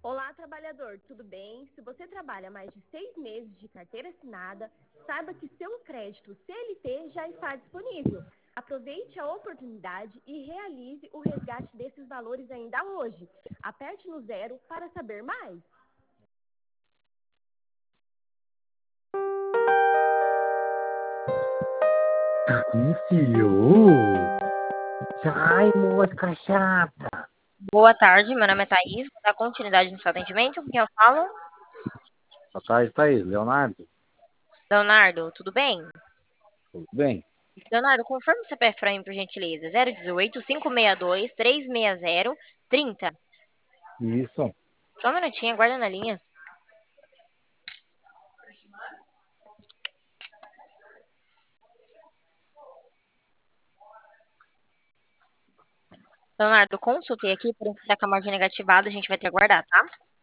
Olá, trabalhador, tudo bem? Se você trabalha mais de 6 meses de carteira assinada, saiba que seu crédito CLT já está disponível. Aproveite a oportunidade e realize o resgate desses valores ainda hoje. Aperte no 0 para saber mais. Iniciou? Sai, mosca chata. Boa tarde, meu nome é Thaís. Vou dar continuidade no seu atendimento. Com quem eu falo? Boa tarde, Thaís. Leonardo, Leonardo, tudo bem? tudo bem? Leonardo, confirme o CPF para mim, por gentileza. 018 562 360 30. Isso. Só um minutinho, aguarda na linha. Leonardo, consultei aqui, por está com a margem negativada, a gente vai ter que aguardar, tá?